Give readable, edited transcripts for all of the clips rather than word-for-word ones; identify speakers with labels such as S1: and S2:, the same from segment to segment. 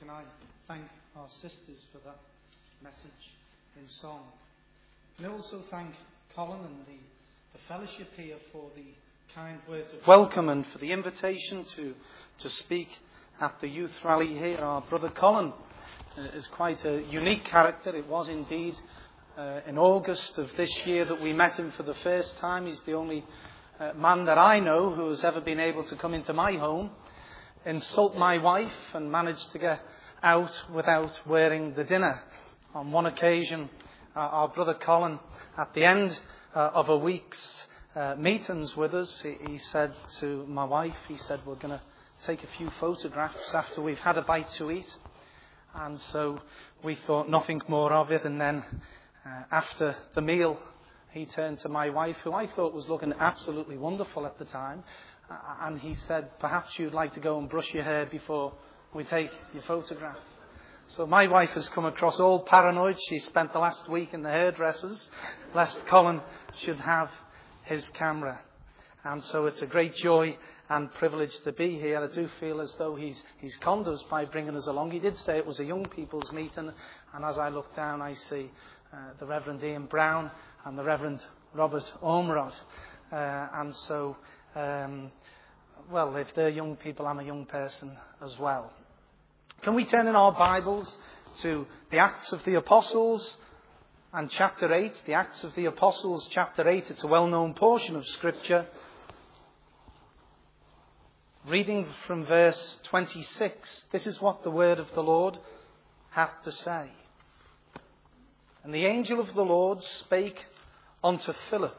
S1: and I thank our sisters for that message in song. And I also thank Colin and the fellowship here for the kind words of welcome and for the invitation to speak at the youth rally here. Our brother Colin is quite a unique character. It was indeed in August of this year that we met him for the first time. He's the only man that I know who has ever been able to come into my home, insult my wife, and manage to get out without wearing the dinner. On one occasion, our brother Colin, at the end of a week's meetings with us, he said to my wife, we're going to take a few photographs after we've had a bite to eat. And so we thought nothing more of it. And then after the meal, he turned to my wife, who I thought was looking absolutely wonderful at the time. And he said, perhaps you'd like to go and brush your hair before we take your photograph. So my wife has come across all paranoid. She spent the last week in the hairdressers, lest Colin should have his camera. And so it's a great joy and privilege to be here. I do feel as though he's conned us by bringing us along. He did say it was a young people's meeting. And as I look down, I see the Reverend Ian Brown and the Reverend Robert Ormerod. And so, if they're young people, I'm a young person as well. Can we turn in our Bibles to the Acts of the Apostles and chapter 8? The Acts of the Apostles, chapter 8. It's a well-known portion of Scripture. Reading from verse 26. This is what the word of the Lord hath to say. And the angel of the Lord spake unto Philip,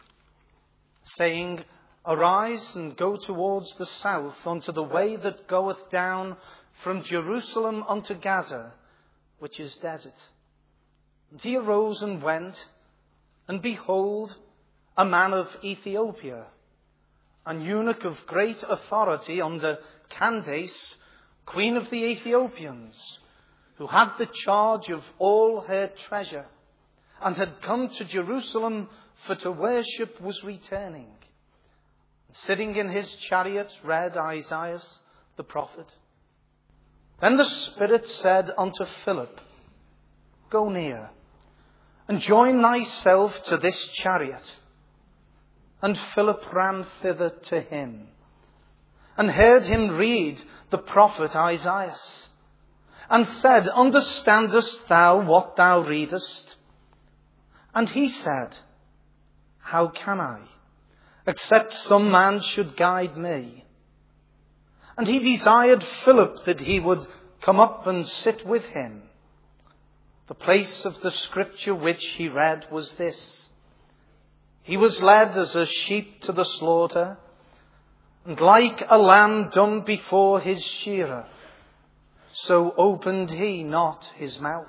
S1: saying, Arise and go towards the south unto the way that goeth down from Jerusalem unto Gaza, which is desert. And he arose and went, and behold, a man of Ethiopia, an eunuch of great authority under Candace, queen of the Ethiopians, who had the charge of all her treasure, and had come to Jerusalem for to worship, was returning. Sitting in his chariot read Isaiah the prophet. Then the Spirit said unto Philip, Go near, and join thyself to this chariot. And Philip ran thither to him, and heard him read the prophet Isaiah, and said, Understandest thou what thou readest? And he said, How can I, except some man should guide me? And he desired Philip that he would come up and sit with him. The place of the scripture which he read was this. He was led as a sheep to the slaughter, and like a lamb dumb before his shearer, so opened he not his mouth.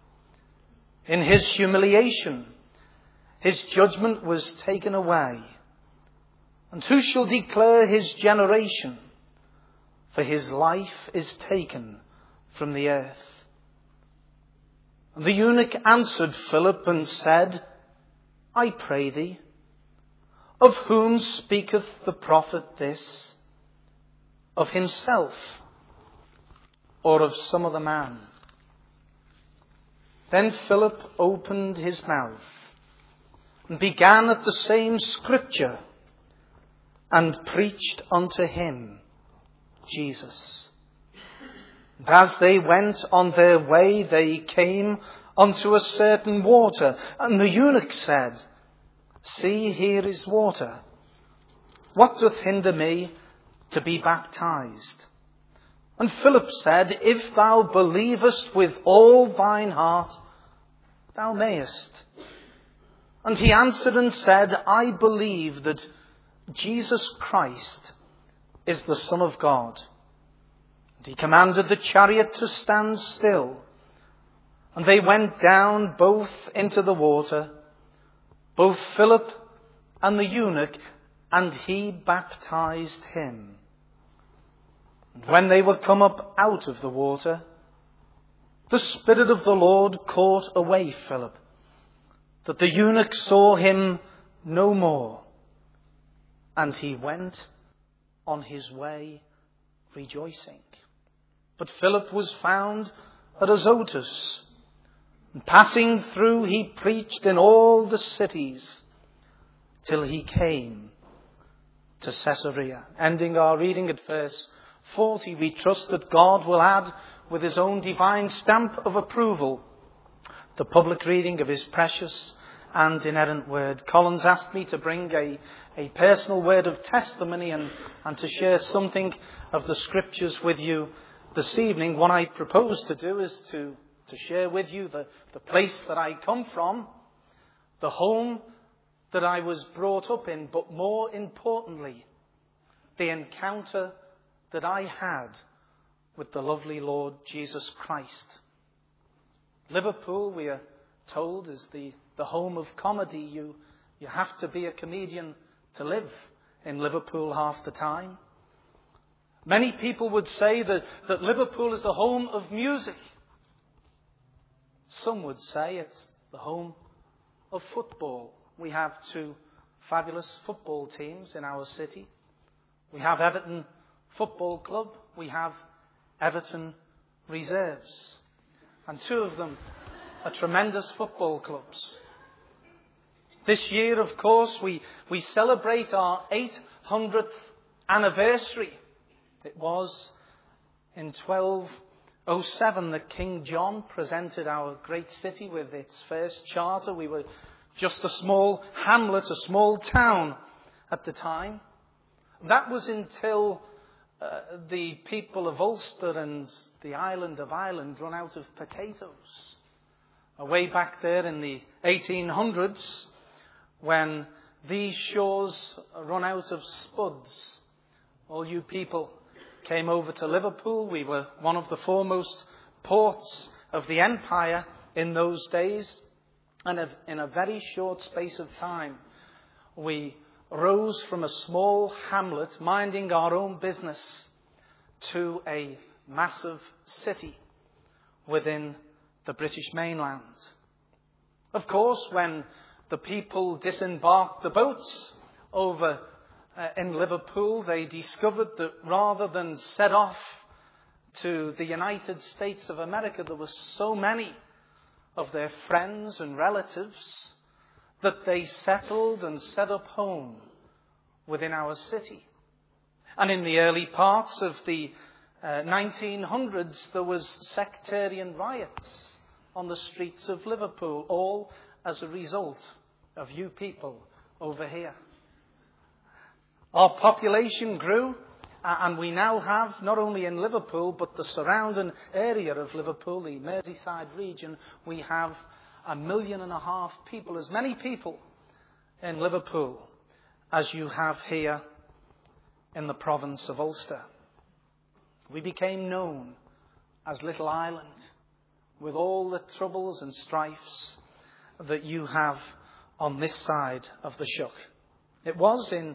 S1: In his humiliation, his judgment was taken away. And who shall declare his generation? For his life is taken from the earth. And the eunuch answered Philip and said, I pray thee, of whom speaketh the prophet this? Of himself, or of some other man? Then Philip opened his mouth, and began at the same scripture, and preached unto him Jesus. And as they went on their way, they came unto a certain water, and the eunuch said, See, here is water. What doth hinder me to be baptized? And Philip said, If thou believest with all thine heart, thou mayest. And he answered and said, I believe that Jesus Christ is the Son of God. And he commanded the chariot to stand still. And they went down both into the water, both Philip and the eunuch, and he baptized him. And when they were come up out of the water, the Spirit of the Lord caught away Philip, that the eunuch saw him no more. And he went on his way rejoicing. But Philip was found at Azotus. And passing through, he preached in all the cities till he came to Caesarea. Ending our reading at verse 40, we trust that God will add with his own divine stamp of approval the public reading of his precious and inerrant word. Collins asked me to bring a personal word of testimony and to share something of the scriptures with you this evening. What I propose to do is to share with you the place that I come from, the home that I was brought up in, but more importantly, the encounter that I had with the lovely Lord Jesus Christ. Liverpool, we are told, is the home of comedy. You have to be a comedian to live in Liverpool half the time. Many people would say that Liverpool is the home of music. Some would say it's the home of football. We have two fabulous football teams in our city. We have Everton Football Club. We have Everton Reserves. And two of them are tremendous football clubs. This year, of course, we celebrate our 800th anniversary. It was in 1207 that King John presented our great city with its first charter. We were just a small hamlet, a small town at the time. That was until the people of Ulster and the island of Ireland run out of potatoes. Way back there in the 1800s, when these shores run out of spuds, all you people came over to Liverpool. We were one of the foremost ports of the empire in those days. And in a very short space of time, we rose from a small hamlet, minding our own business, to a massive city within the British mainland. Of course, when the people disembarked the boats over in Liverpool, they discovered that rather than set off to the United States of America, there were so many of their friends and relatives that they settled and set up home within our city. And in the early parts of the 1900s, there was sectarian riots on the streets of Liverpool, all as a result of you people over here. Our population grew, and we now have, not only in Liverpool, but the surrounding area of Liverpool, the Merseyside region, we have 1.5 million people, as many people in Liverpool as you have here in the province of Ulster. We became known as Little Ireland, with all the troubles and strifes that you have on this side of the Shuck. It was in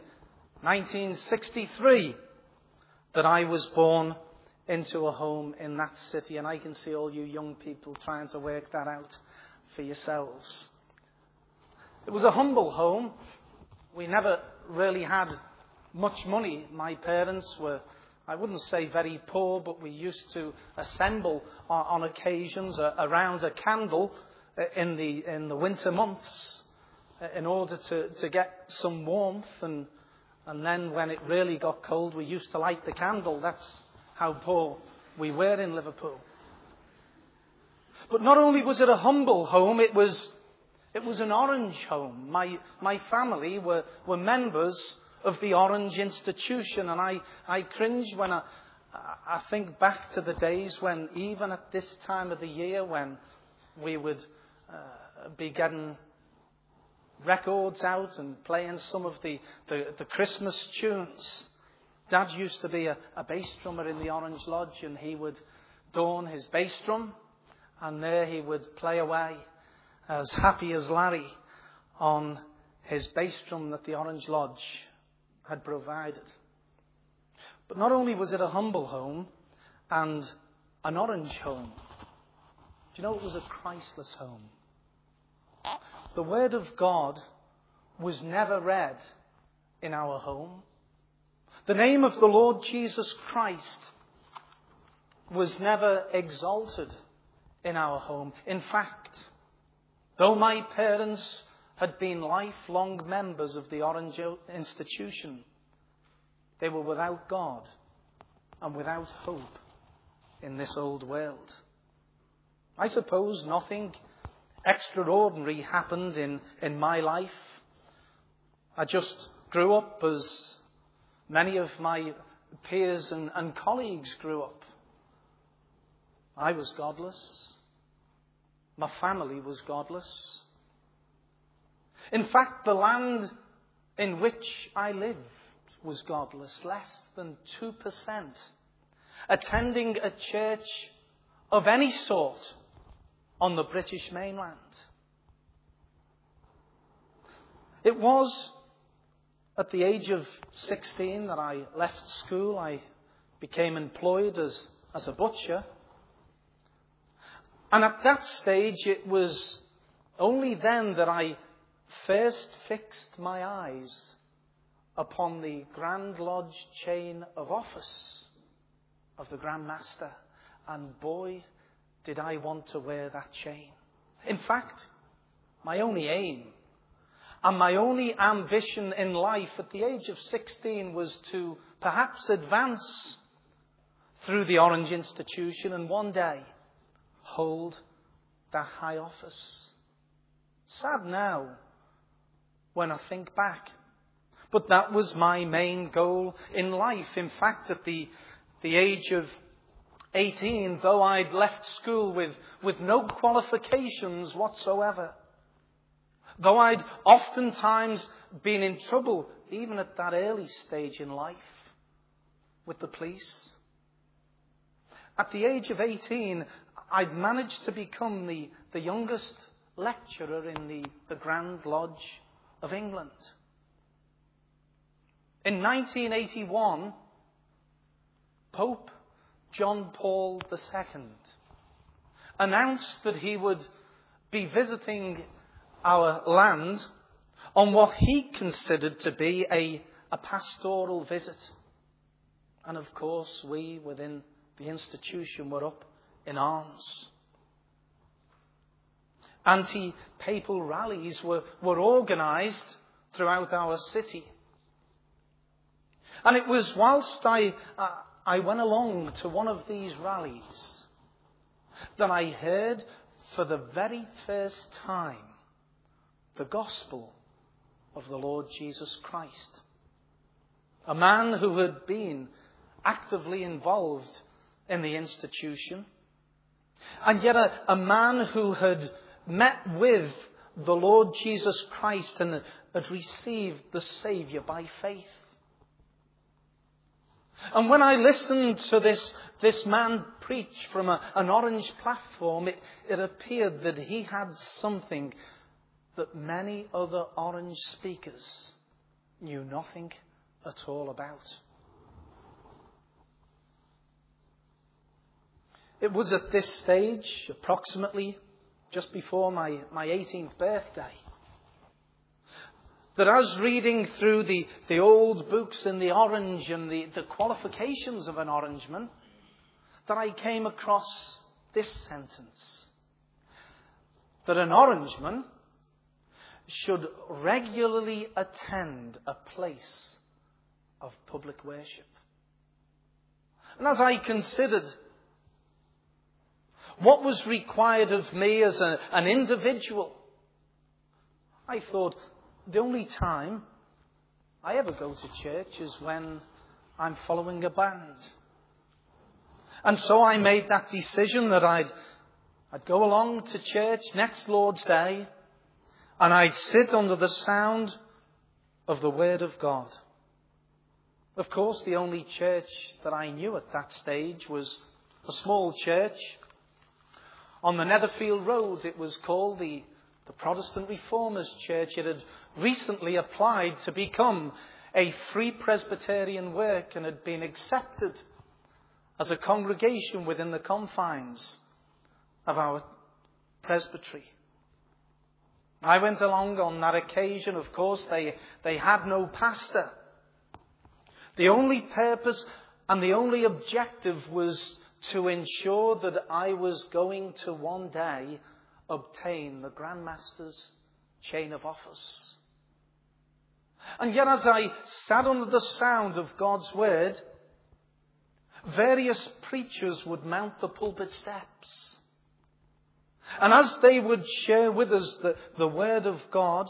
S1: 1963 that I was born into a home in that city, and I can see all you young people trying to work that out for yourselves. It was a humble home. We never really had much money. My parents were, I wouldn't say very poor, but we used to assemble on occasions around a candle in the winter months in order to get some warmth, and then when it really got cold, we used to light the candle. That's how poor we were in Liverpool. But not only was it a humble home, it was an Orange home. My family were members of the Orange Institution, and I cringe when I think back to the days when, even at this time of the year, when we would be getting records out and playing some of the Christmas tunes. Dad used to be a bass drummer in the Orange Lodge, and he would don his bass drum, and there he would play away as happy as Larry on his bass drum that the Orange Lodge had provided. But not only was it a humble home and an Orange home, do you know it was a Christless home? The Word of God was never read in our home. The name of the Lord Jesus Christ was never exalted in our home. In fact, though my parents had been lifelong members of the Orange Institution, they were without God and without hope in this old world. I suppose nothing extraordinary happened in my life. I just grew up as many of my peers and colleagues grew up. I was godless. My family was godless. In fact, the land in which I lived was godless, less than 2%, attending a church of any sort on the British mainland. It was at the age of 16 that I left school. I became employed as a butcher. And at that stage, it was only then that I first fixed my eyes upon the Grand Lodge chain of office of the Grand Master. And boy, did I want to wear that chain. In fact, my only aim and my only ambition in life at the age of 16 was to perhaps advance through the Orange Institution and one day hold that high office. Sad now when I think back. But that was my main goal in life. In fact, at the age of 18, though I'd left school with no qualifications whatsoever, though I'd oftentimes been in trouble, even at that early stage in life, with the police, at the age of 18, I'd managed to become the youngest lecturer in the Grand Lodge of England. In 1981, Pope John Paul II announced that he would be visiting our land on what he considered to be a pastoral visit. And of course, we within the institution were up in arms. Anti-papal rallies were organised throughout our city. And it was whilst I went along to one of these rallies that I heard for the very first time the gospel of the Lord Jesus Christ. A man who had been actively involved in the institution, and yet a man who had met with the Lord Jesus Christ and had received the Saviour by faith. And when I listened to this man preach from an orange platform, it appeared that he had something that many other orange speakers knew nothing at all about. It was at this stage, approximately just before my 18th birthday, that as reading through the old books in the Orange and the qualifications of an Orangeman, that I came across this sentence, that an Orangeman should regularly attend a place of public worship. And as I considered what was required of me as an individual, I thought, the only time I ever go to church is when I'm following a band. And so I made that decision that I'd go along to church next Lord's Day and I'd sit under the sound of the Word of God. Of course, the only church that I knew at that stage was a small church on the Netherfield Road. It was called the Protestant Reformers Church. It had recently applied to become a Free Presbyterian work and had been accepted as a congregation within the confines of our presbytery. I went along on that occasion. Of course, they had no pastor. The only purpose and the only objective was to ensure that I was going to one day obtain the Grand Master's chain of office. And yet as I sat under the sound of God's word, various preachers would mount the pulpit steps. And as they would share with us the word of God,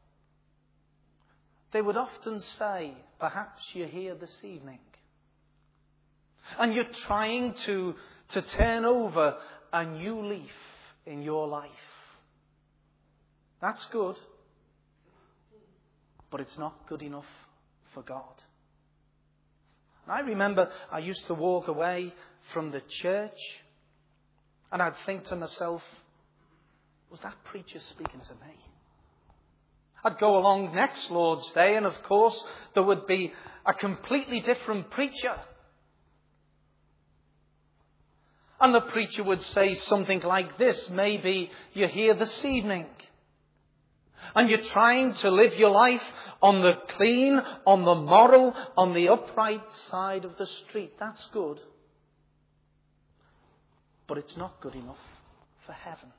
S1: they would often say, perhaps you're here this evening and you're trying to turn over a new leaf in your life. That's good, but it's not good enough for God. And I remember I used to walk away from the church and I'd think to myself, was that preacher speaking to me? I'd go along next Lord's Day and of course there would be a completely different preacher. And the preacher would say something like this, maybe you're here this evening and you're trying to live your life on the clean, on the moral, on the upright side of the street. That's good. But it's not good enough for heaven.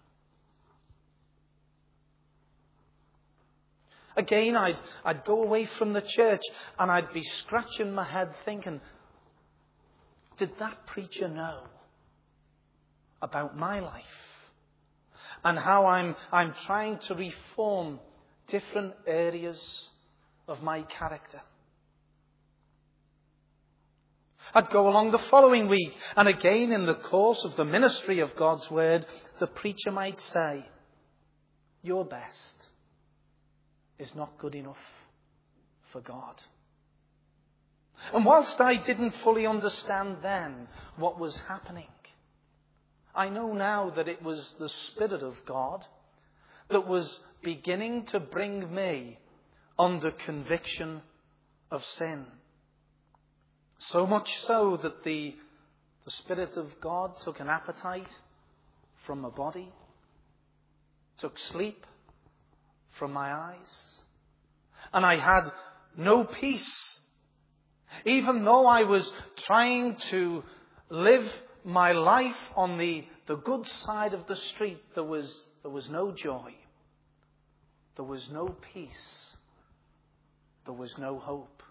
S1: Again, I'd go away from the church and I'd be scratching my head thinking, did that preacher know about my life and how I'm trying to reform different areas of my character? I'd go along the following week and again in the course of the ministry of God's word, the preacher might say, your best is not good enough for God. And whilst I didn't fully understand then what was happening, I know now that it was the Spirit of God that was beginning to bring me under conviction of sin. So much so that the Spirit of God took an appetite from my body, took sleep from my eyes, and I had no peace. Even though I was trying to live my life on the good side of the street, there was no joy. There was no peace. There was no hope.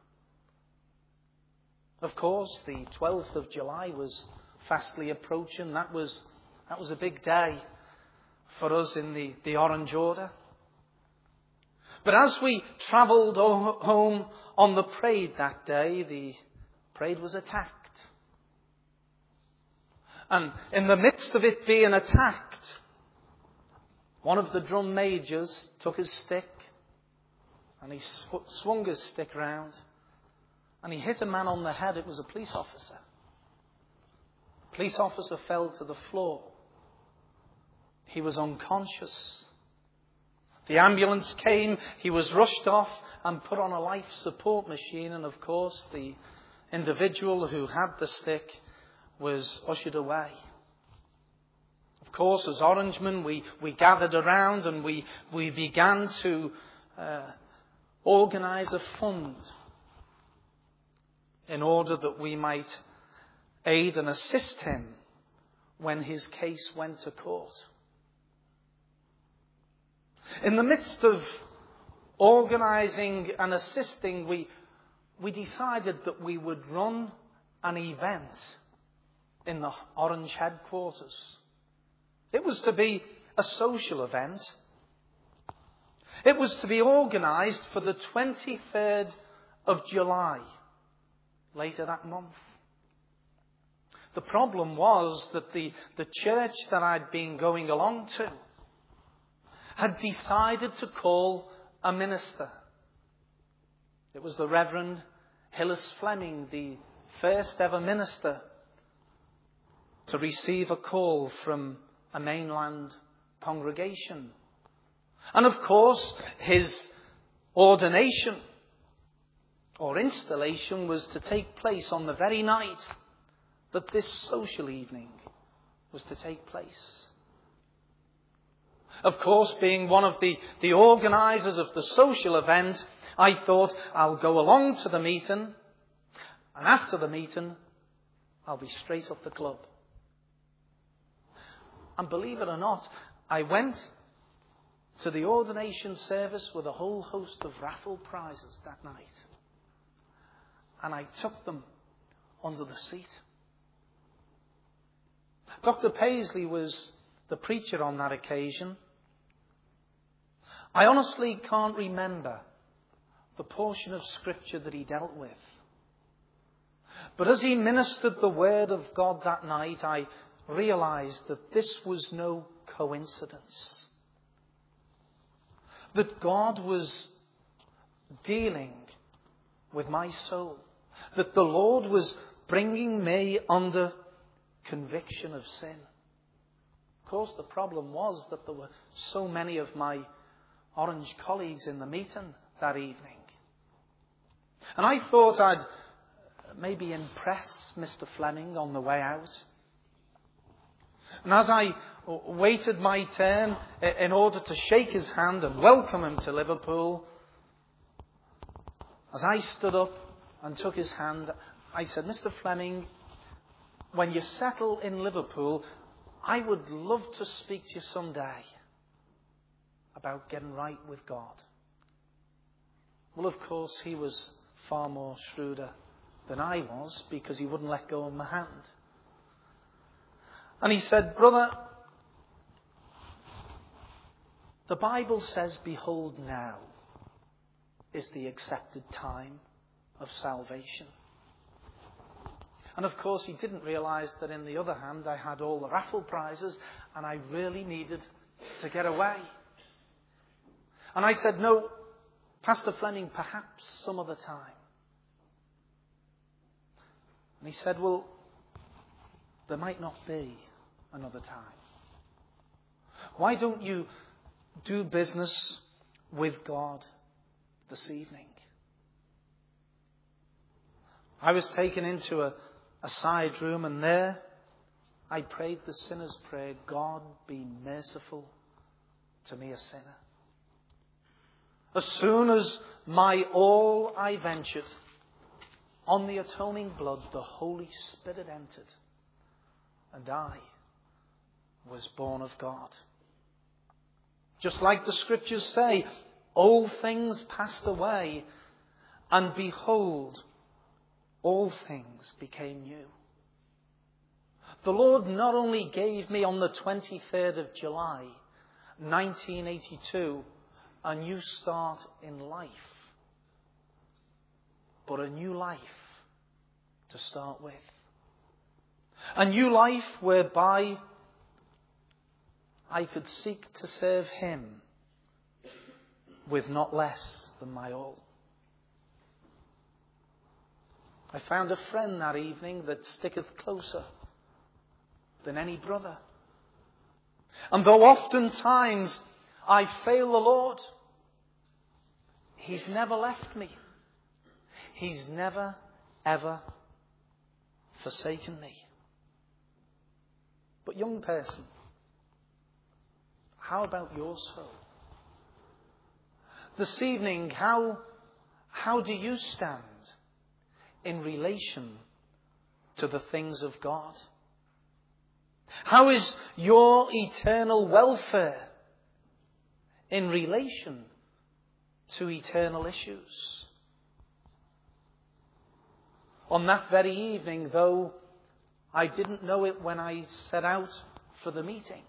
S1: Of course, the 12th of July was fastly approaching. That was a big day for us in the Orange Order. But as we travelled home on the parade that day, the parade was attacked. And in the midst of it being attacked, one of the drum majors took his stick and he swung his stick round and he hit a man on the head. It was a police officer. The police officer fell to the floor. He was unconscious. The ambulance came, he was rushed off and put on a life support machine, and of course the individual who had the stick was ushered away. Of course, as Orangemen, we gathered around and we began to organise a fund in order that we might aid and assist him when his case went to court. In the midst of organising and assisting, we decided that we would run an event in the Orange headquarters. It was to be a social event. It was to be organised for the 23rd of July, later that month. The problem was that the church that I'd been going along to had decided to call a minister. It was the Reverend Hillis Fleming, the first ever minister to receive a call from a mainland congregation. And of course, his ordination or installation was to take place on the very night that this social evening was to take place. Of course, being one of the organisers of the social event, I thought I'll go along to the meeting, and after the meeting, I'll be straight up the club. And believe it or not, I went to the ordination service with a whole host of raffle prizes that night. And I took them under the seat. Dr. Paisley was the preacher on that occasion. I honestly can't remember the portion of Scripture that he dealt with. But as he ministered the Word of God that night, I realized that this was no coincidence. That God was dealing with my soul. That the Lord was bringing me under conviction of sin. Of course, the problem was that there were so many of my Orange colleagues in the meeting that evening. And I thought I'd maybe impress Mr. Fleming on the way out. And as I waited my turn in order to shake his hand and welcome him to Liverpool, as I stood up and took his hand, I said, Mr. Fleming, when you settle in Liverpool, I would love to speak to you someday about getting right with God. Well, of course, he was far more shrewder than I was, because he wouldn't let go of my hand. And he said, brother, the Bible says, behold, now is the accepted time of salvation. And of course, he didn't realize that in the other hand, I had all the raffle prizes and I really needed to get away. And I said, no, Pastor Fleming, perhaps some other time. And he said, well, there might not be another time. Why don't you do business with God this evening? I was taken into a side room, and there I prayed the sinner's prayer, God be merciful to me, a sinner. As soon as my all I ventured on the atoning blood, the Holy Spirit entered, and I was born of God. Just like the Scriptures say, old things passed away, and behold, all things became new. The Lord not only gave me on the 23rd of July, 1982, a new start in life, but a new life to start with. A new life whereby I could seek to serve Him with not less than my all. I found a friend that evening that sticketh closer than any brother. And though oftentimes I fail the Lord, He's never left me. He's never, ever forsaken me. But young person, how about your soul? This evening, how do you stand in relation to the things of God? How is your eternal welfare in relation to eternal issues? On that very evening, though I didn't know it when I set out for the meeting,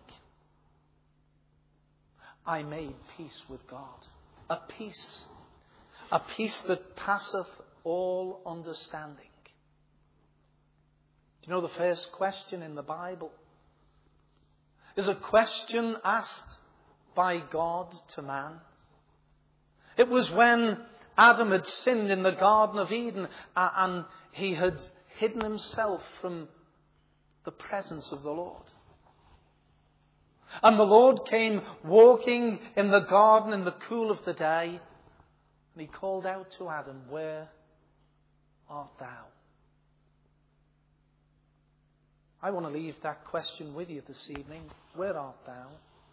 S1: I made peace with God. A peace that passeth all understanding. Do you know the first question in the Bible is a question asked by God to man? It was when Adam had sinned in the Garden of Eden and he had hidden himself from the presence of the Lord. And the Lord came walking in the garden in the cool of the day, and He called out to Adam, where art thou? I want to leave that question with you this evening. Where art thou?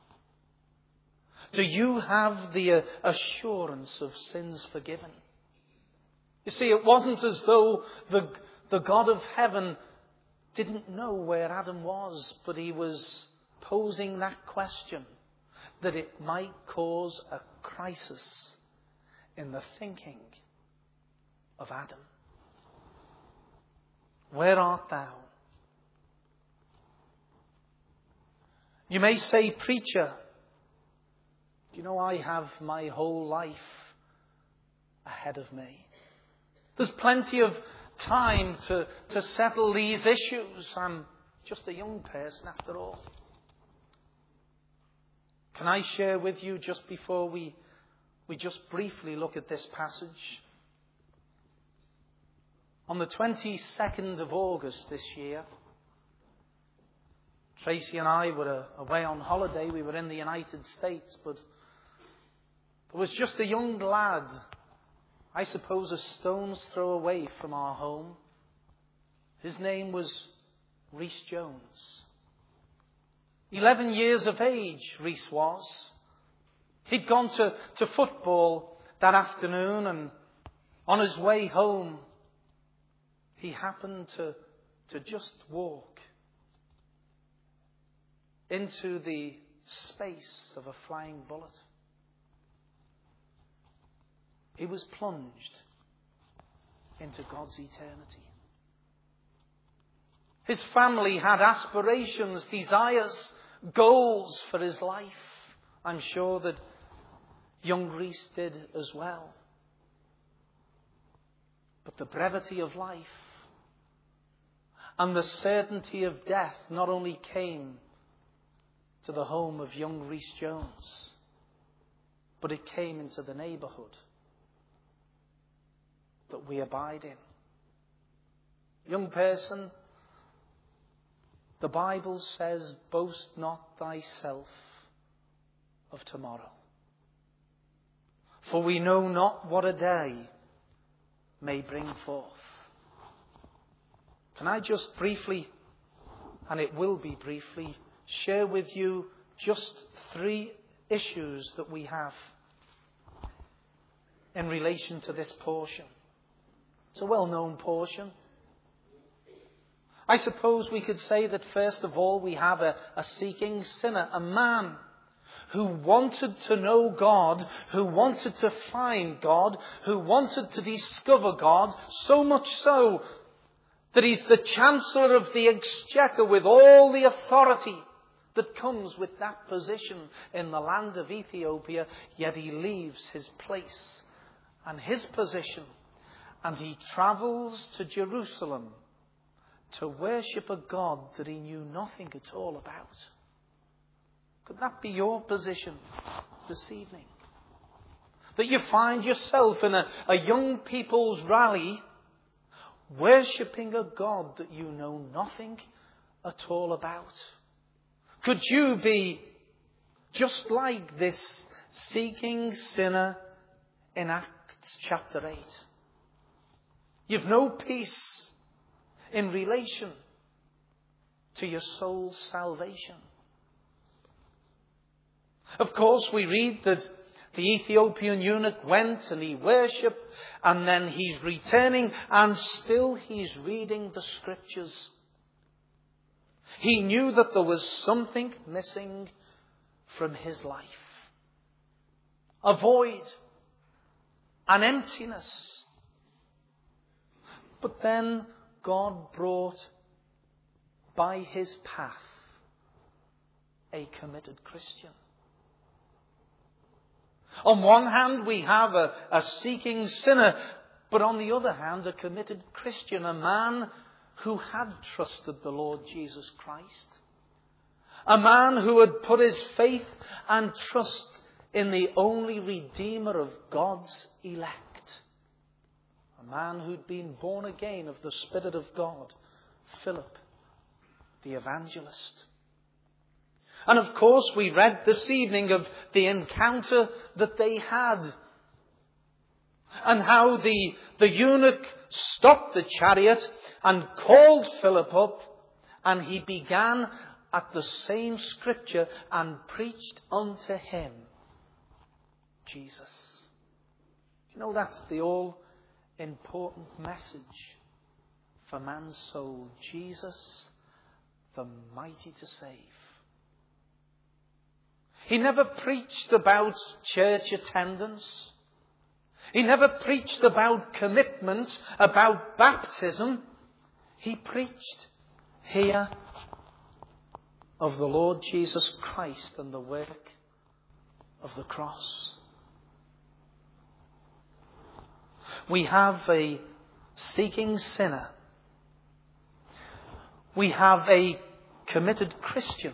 S1: Do you have the assurance of sins forgiven? You see, it wasn't as though the God of heaven didn't know where Adam was, but He was posing that question that it might cause a crisis in the thinking of Adam. Where art thou? You may say, preacher, you know, I have my whole life ahead of me. There's plenty of time to settle these issues. I'm just a young person after all. Can I share with you just before we just briefly look at this passage? On the 22nd of August this year, Tracy and I were away on holiday. We were in the United States, but there was just a young lad, I suppose a stone's throw away from our home. His name was Rhys Jones. 11 years of age, Rhys was. He'd gone to football that afternoon, and on his way home, he happened to just walk into the space of a flying bullet. He was plunged into God's eternity. His family had aspirations, desires, goals for his life. I'm sure that young Rhys did as well. But the brevity of life and the certainty of death not only came to the home of young Rhys Jones, but it came into the neighbourhood that we abide in. Young person, the Bible says, boast not thyself of tomorrow, for we know not what a day may bring forth. Can I just briefly, and it will be briefly, share with you just 3 issues that we have in relation to this portion. It's a well-known portion. I suppose we could say that first of all we have a seeking sinner, a man who wanted to know God, who wanted to find God, who wanted to discover God, so much so that he's the Chancellor of the Exchequer with all the authority that comes with that position in the land of Ethiopia, yet he leaves his place and his position and he travels to Jerusalem to worship a God that he knew nothing at all about. Could that be your position this evening? That you find yourself in a young people's rally worshipping a God that you know nothing at all about? Could you be just like this seeking sinner in Acts chapter 8? You've no peace in relation to your soul's salvation. Of course, we read that the Ethiopian eunuch went and he worshipped, and then he's returning and still he's reading the scriptures. He knew that there was something missing from his life. A void, an emptiness. But then God brought by his path a committed Christian. On one hand, we have a seeking sinner, but on the other hand, a committed Christian, a man who had trusted the Lord Jesus Christ. A man who had put his faith and trust in the only Redeemer of God's elect. A man who'd been born again of the Spirit of God, Philip, the evangelist. And of course, we read this evening of the encounter that they had. And how the eunuch stopped the chariot and called Philip up. And he began at the same scripture and preached unto him Jesus. You know, that's the all-important message for man's soul. Jesus, the mighty to save. He never preached about church attendance. He never preached about commitment, about baptism. He preached here of the Lord Jesus Christ and the work of the cross. We have a seeking sinner. We have a committed Christian.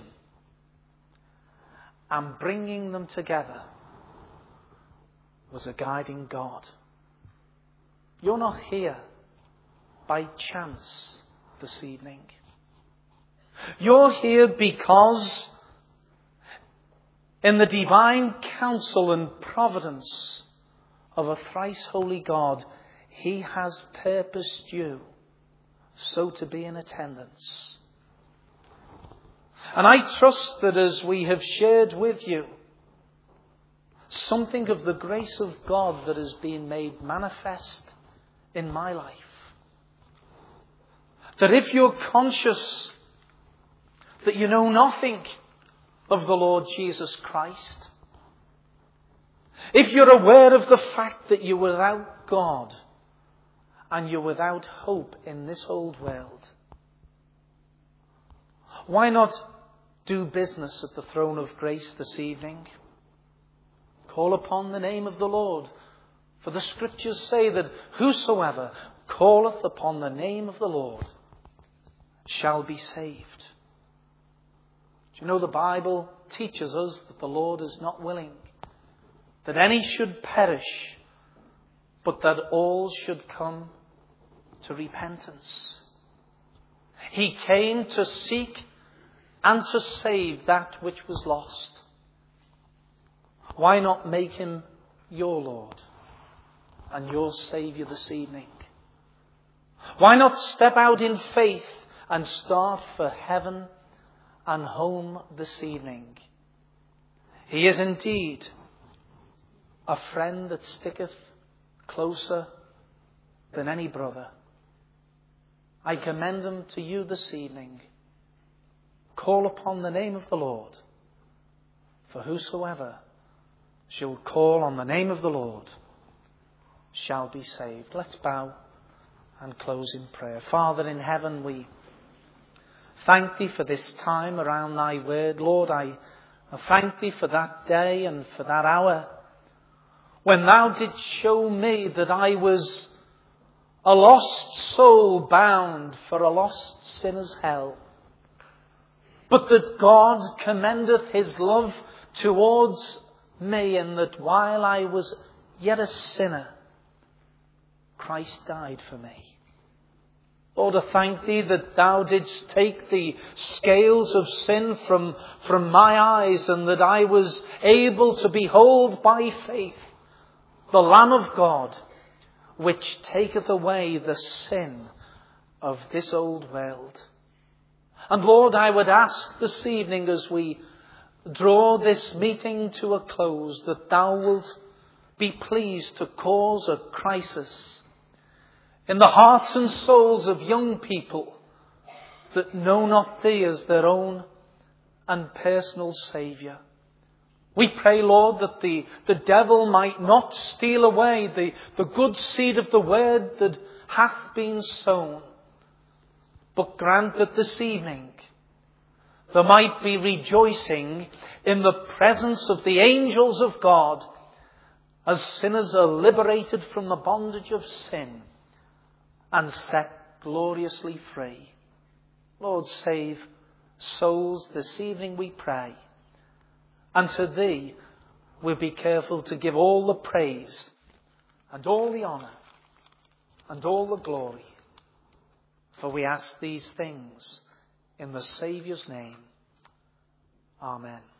S1: And bringing them together was a guiding God. You're not here by chance this evening. You're here because in the divine counsel and providence of a thrice holy God, He has purposed you so to be in attendance. And I trust that as we have shared with you something of the grace of God that has been made manifest in my life, that if you're conscious that you know nothing of the Lord Jesus Christ, if you're aware of the fact that you're without God and you're without hope in this old world, why not do business at the throne of grace this evening? Call upon the name of the Lord. For the Scriptures say that whosoever calleth upon the name of the Lord shall be saved. Do you know the Bible teaches us that the Lord is not willing that any should perish, but that all should come to repentance. He came to seek and to save that which was lost. Why not make Him your Lord and your Saviour this evening? Why not step out in faith and start for heaven and home this evening? He is indeed a friend that sticketh closer than any brother. I commend Him to you this evening. Call upon the name of the Lord, for whosoever shall call on the name of the Lord shall be saved. Let's bow and close in prayer. Father in heaven, we thank Thee for this time around Thy word. Lord, I thank Thee for that day and for that hour when Thou didst show me that I was a lost soul bound for a lost sinner's hell, but that God commendeth His love towards me, and that while I was yet a sinner, Christ died for me. Lord, I thank Thee that Thou didst take the scales of sin from my eyes, and that I was able to behold by faith the Lamb of God, which taketh away the sin of this old world. And Lord, I would ask this evening as we draw this meeting to a close, that Thou wilt be pleased to cause a crisis in the hearts and souls of young people that know not Thee as their own and personal Saviour. We pray, Lord, that the devil might not steal away the good seed of the word that hath been sown, but grant that this evening there might be rejoicing in the presence of the angels of God as sinners are liberated from the bondage of sin and set gloriously free. Lord, save souls this evening, we pray. And to Thee we'll be careful to give all the praise and all the honour and all the glory. For we ask these things in the Saviour's name. Amen.